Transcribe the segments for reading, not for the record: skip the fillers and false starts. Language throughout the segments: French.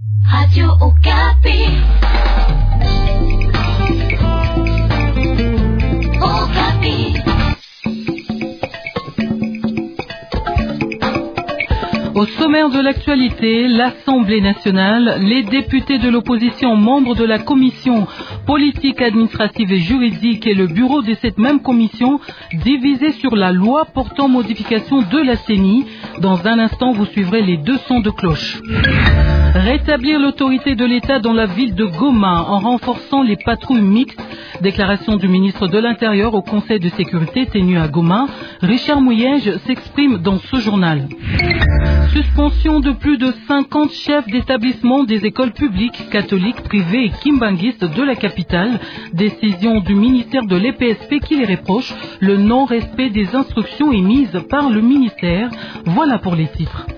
Radio Okapi. Okapi. Au sommaire de l'actualité, l'Assemblée nationale, les députés de l'opposition membres de la commission politique, administrative et juridique et le bureau de cette même commission divisés sur la loi portant modification de la CENI. Dans un instant, vous suivrez les deux sons de cloche. Rétablir l'autorité de l'État dans la ville de Goma en renforçant les patrouilles mixtes. Déclaration du ministre de l'Intérieur au Conseil de sécurité tenu à Goma. Richard Mouyège s'exprime dans ce journal. Suspension de plus de 50 chefs d'établissement des écoles publiques, catholiques, privées et kimbanguistes de la capitale. Décision du ministère de l'EPSP qui les reproche le non-respect des instructions émises par le ministère. Voilà pour les titres.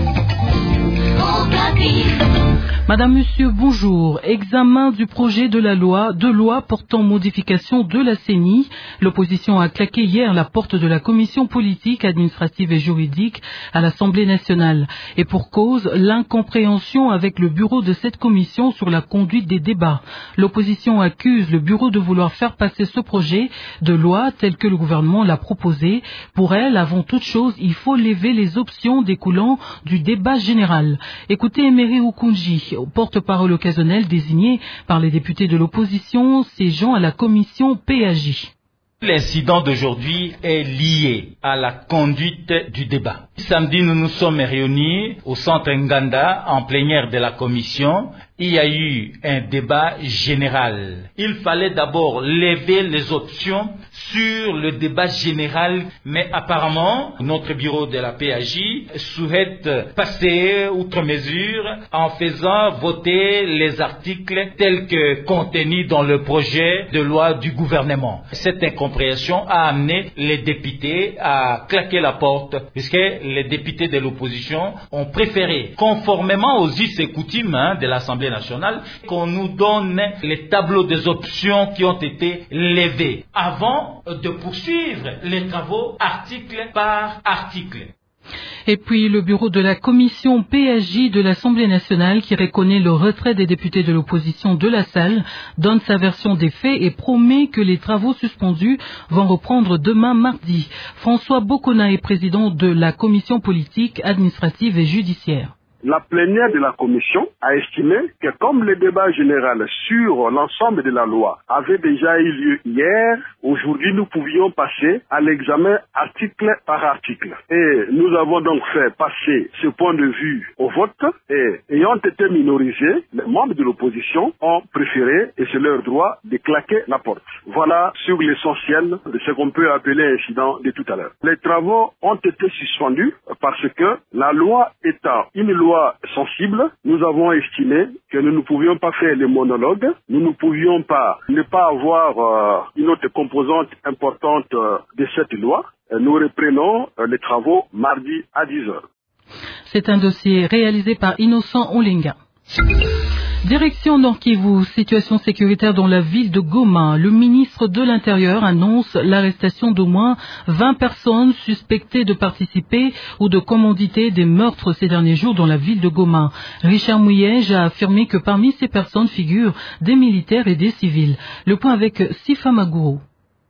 Madame, Monsieur, bonjour. Examen du projet de loi portant modification de la CENI. L'opposition a claqué hier la porte de la commission politique, administrative et juridique à l'Assemblée nationale. Et pour cause, l'incompréhension avec le bureau de cette commission sur la conduite des débats. L'opposition accuse le bureau de vouloir faire passer ce projet de loi tel que le gouvernement l'a proposé. Pour elle, avant toute chose, il faut lever les options découlant du débat général. Écoutez Emery Okunji, porte-parole occasionnel désigné par les députés de l'opposition, siégeant à la commission PAJ. L'incident d'aujourd'hui est lié à la conduite du débat. Samedi, nous nous sommes réunis au centre Nganda, en plénière de la commission. Il y a eu un débat général. Il fallait d'abord lever les options sur le débat général, mais apparemment, notre bureau de la PAJ souhaite passer outre mesure en faisant voter les articles tels que contenus dans le projet de loi du gouvernement. Cette incompréhension a amené les députés à claquer la porte, puisque les députés de l'opposition ont préféré, conformément aux us et coutumes de l'Assemblée nationale, qu'on nous donne les tableaux des options qui ont été levées avant de poursuivre les travaux article par article. Et puis le bureau de la commission PAJ de l'Assemblée nationale qui reconnaît le retrait des députés de l'opposition de la salle, donne sa version des faits et promet que les travaux suspendus vont reprendre demain mardi. François Bokona est président de la commission politique, administrative et judiciaire. La plénière de la commission a estimé que comme le débat général sur l'ensemble de la loi avait déjà eu lieu hier, aujourd'hui nous pouvions passer à l'examen article par article. Et nous avons donc fait passer ce point de vue au vote et ayant été minorisés, les membres de l'opposition ont préféré, et c'est leur droit, de claquer la porte. Voilà sur l'essentiel de ce qu'on peut appeler incident de tout à l'heure. Les travaux ont été suspendus parce que la loi étant une loi sensible, nous avons estimé que nous ne pouvions pas faire les monologues, nous ne pouvions pas ne pas avoir une autre composante importante de cette loi. Nous reprenons les travaux mardi à 10h. C'est un dossier réalisé par Innocent Olinga. Direction Nord-Kivu, situation sécuritaire dans la ville de Goma. Le ministre de l'Intérieur annonce l'arrestation d'au moins 20 personnes suspectées de participer ou de commanditer des meurtres ces derniers jours dans la ville de Goma. Richard Mouyège a affirmé que parmi ces personnes figurent des militaires et des civils. Le point avec Sifa Magourou.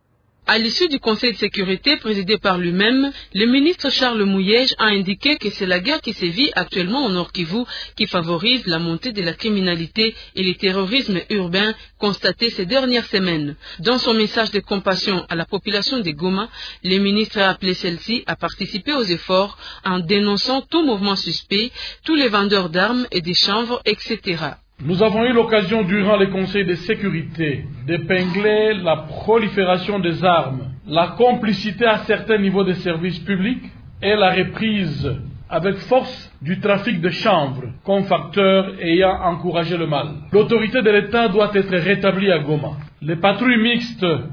À l'issue du Conseil de sécurité présidé par lui-même, le ministre Charles Mouyège a indiqué que c'est la guerre qui sévit actuellement au Nord-Kivu qui favorise la montée de la criminalité et le terrorisme urbain constaté ces dernières semaines. Dans son message de compassion à la population de Goma, le ministre a appelé celle-ci à participer aux efforts en dénonçant tout mouvement suspect, tous les vendeurs d'armes et des chanvres, etc. Nous avons eu l'occasion durant les conseils de sécurité d'épingler la prolifération des armes, la complicité à certains niveaux des services publics et la reprise avec force du trafic de chanvre comme facteur ayant encouragé le mal. L'autorité de l'État doit être rétablie à Goma. Les patrouilles mixtes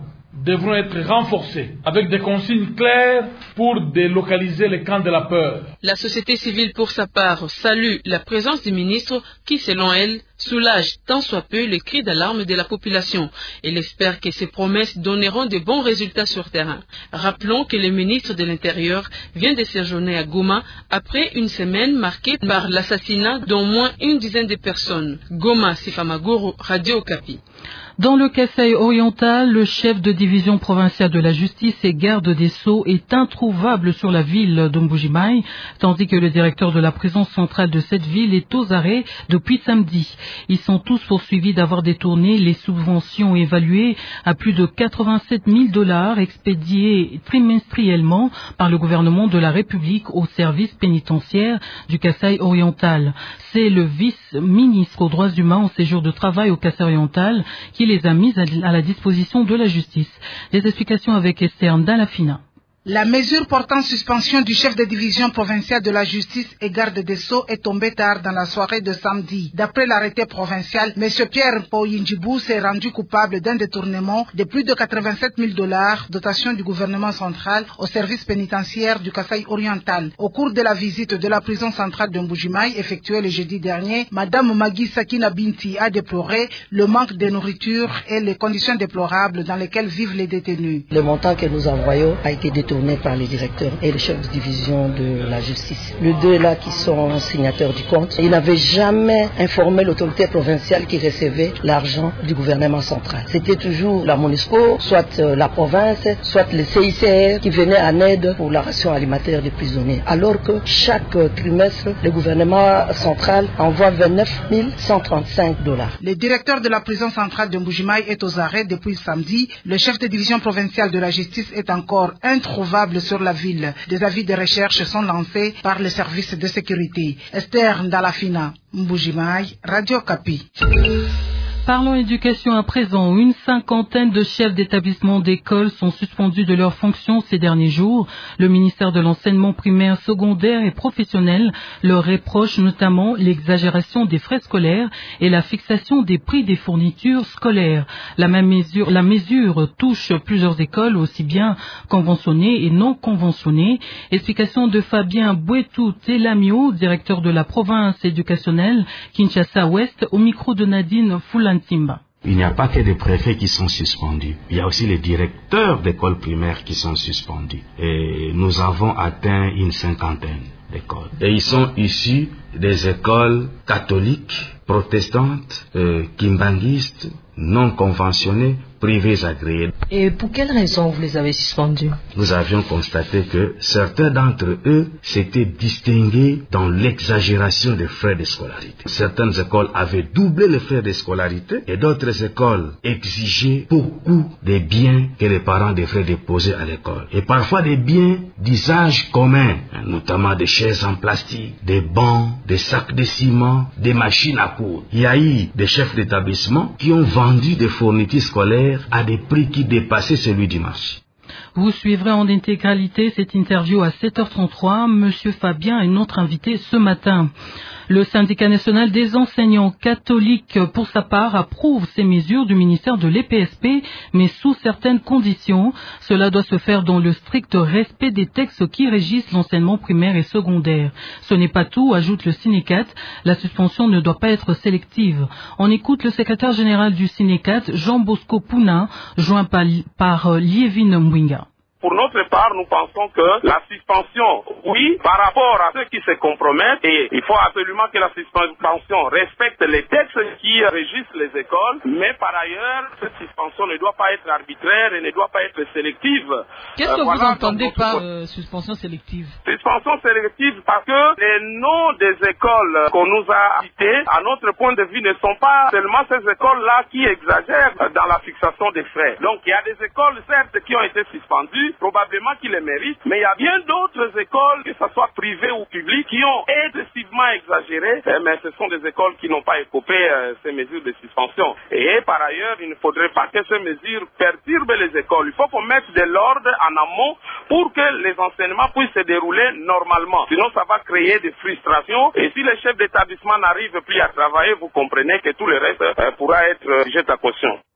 devront être renforcées avec des consignes claires pour délocaliser les camps de la peur. La société civile, pour sa part, salue la présence du ministre qui, selon elle, soulage tant soit peu les cris d'alarme de la population. Elle espère que ces promesses donneront de bons résultats sur terrain. Rappelons que le ministre de l'Intérieur vient de séjourner à Goma après une semaine marquée par l'assassinat d'au moins une dizaine de personnes. Goma, Sifamaguru, Radio Okapi. Dans le Kasaï oriental, le chef de division provinciale de la justice et garde des Sceaux est introuvable sur la ville d'Mbujimai, tandis que le directeur de la prison centrale de cette ville est aux arrêts depuis samedi. Ils sont tous poursuivis d'avoir détourné les subventions évaluées à plus de 87 000 $ expédiées trimestriellement par le gouvernement de la République au service pénitentiaire du Kasaï oriental. C'est le vice-ministre aux droits humains en séjour de travail au Kasaï oriental qui les a mises à la disposition de la justice. Les explications avec Esther Ndalafina. La mesure portant suspension du chef de division provinciale de la justice et garde des Sceaux est tombée tard dans la soirée de samedi. D'après l'arrêté provincial, M. Pierre Poyinjibou s'est rendu coupable d'un détournement de plus de 87 000 $, dotation du gouvernement central au service pénitentiaire du Kasaï oriental. Au cours de la visite de la prison centrale de Mbujimai effectuée le jeudi dernier, Mme Magui Sakina Binti a déploré le manque de nourriture et les conditions déplorables dans lesquelles vivent les détenus. Le montant que nous envoyons a été détourné par les directeurs et le chef de division de la justice. Les deux là qui sont signataires du compte, ils n'avaient jamais informé l'autorité provinciale qui recevait l'argent du gouvernement central. C'était toujours la MONUSCO, soit la province, soit le CICR qui venait en aide pour la ration alimentaire des prisonniers. Alors que chaque trimestre, le gouvernement central envoie 29 135 $. Le directeur de la prison centrale de Mbujimai est aux arrêts depuis samedi. Le chef de division provinciale de la justice est encore introuvable sur la ville. Des avis de recherche sont lancés par les services de sécurité. Esther Ndalafina, Mbujimai, Radio Okapi. Parlons éducation à présent. Une cinquantaine de chefs d'établissement d'école sont suspendus de leurs fonctions ces derniers jours. Le ministère de l'enseignement primaire, secondaire et professionnel leur reproche notamment l'exagération des frais scolaires et la fixation des prix des fournitures scolaires. La mesure touche plusieurs écoles, aussi bien conventionnées et non conventionnées. Explication de Fabien Bouetou-Telamio, directeur de la province éducationnelle Kinshasa-Ouest, au micro de Nadine Foulan. Il n'y a pas que des préfets qui sont suspendus. Il y a aussi les directeurs d'écoles primaires qui sont suspendus. Et nous avons atteint une cinquantaine d'écoles. Et ils sont issus des écoles catholiques, protestantes, kimbanguistes, non conventionnées, privées agréées. Et pour quelles raisons vous les avez suspendus? Nous avions constaté que certains d'entre eux s'étaient distingués dans l'exagération des frais de scolarité. Certaines écoles avaient doublé les frais de scolarité et d'autres écoles exigeaient beaucoup des biens que les parents devraient déposer à l'école. Et parfois des biens d'usage commun, notamment des chaises en plastique, des bancs, des sacs de ciment, des machines à coudre. Il y a eu des chefs d'établissement qui ont vendu des fournitures scolaires à des prix qui dépassaient celui du marché. Vous suivrez en intégralité cette interview à 7h33. Monsieur Fabien est notre invité ce matin. Le syndicat national des enseignants catholiques, pour sa part, approuve ces mesures du ministère de l'EPSP, mais sous certaines conditions. Cela doit se faire dans le strict respect des textes qui régissent l'enseignement primaire et secondaire. Ce n'est pas tout, ajoute le Sinécat. La suspension ne doit pas être sélective. On écoute le secrétaire général du Sinécat, Jean Bosco Pouna, joint par Liévin Mwinga. Pour notre part, nous pensons que la suspension, oui, par rapport à ceux qui se compromettent, et il faut absolument que la suspension respecte les textes qui régissent les écoles, mais par ailleurs, cette suspension ne doit pas être arbitraire et ne doit pas être sélective. Qu'est-ce que vous entendez par suspension sélective? Suspension sélective parce que les noms des écoles qu'on nous a cités, à notre point de vue, ne sont pas seulement ces écoles-là qui exagèrent dans la fixation des frais. Donc il y a des écoles, certes, qui ont été suspendues, probablement qu'ils les méritent, mais il y a bien d'autres écoles, que ce soit privées ou publiques, qui ont excessivement exagéré, mais ce sont des écoles qui n'ont pas écopé ces mesures de suspension. Et par ailleurs, il ne faudrait pas que ces mesures perturbent les écoles. Il faut qu'on mette de l'ordre en amont pour que les enseignements puissent se dérouler normalement. Sinon, ça va créer des frustrations. Et si les chefs d'établissement n'arrivent plus à travailler, vous comprenez que tout le reste pourra être jeté à caution.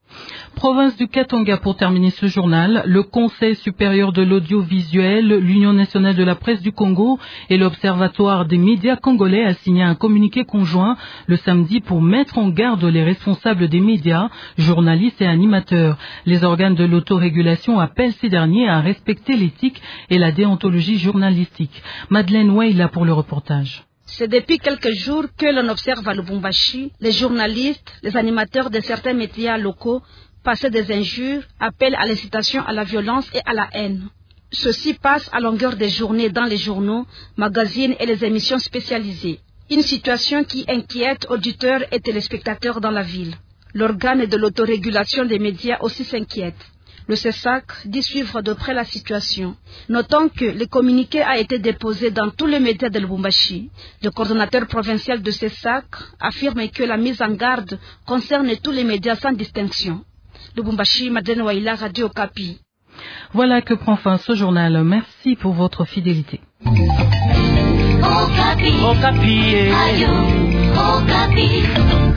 Province du Katanga, pour terminer ce journal, le Conseil supérieur de l'audiovisuel, l'Union nationale de la presse du Congo et l'Observatoire des médias congolais a signé un communiqué conjoint le samedi pour mettre en garde les responsables des médias, journalistes et animateurs. Les organes de l'autorégulation appellent ces derniers à respecter l'éthique et la déontologie journalistique. Madeleine Weila pour le reportage. C'est depuis quelques jours que l'on observe à Lubumbashi les journalistes, les animateurs de certains médias locaux passer des injures, appellent à l'incitation à la violence et à la haine. Ceci passe à longueur de journée dans les journaux, magazines et les émissions spécialisées. Une situation qui inquiète auditeurs et téléspectateurs dans la ville. L'organe de l'autorégulation des médias aussi s'inquiète. Le CESAC dit suivre de près la situation. Notons que le communiqué a été déposé dans tous les médias de Lubumbashi. Le coordonnateur provincial de CESAC affirme que la mise en garde concerne tous les médias sans distinction. Lubumbashi, Madeleine Waila, Radio Okapi. Voilà que prend fin ce journal. Merci pour votre fidélité. Okapi. Okapi. Okapi.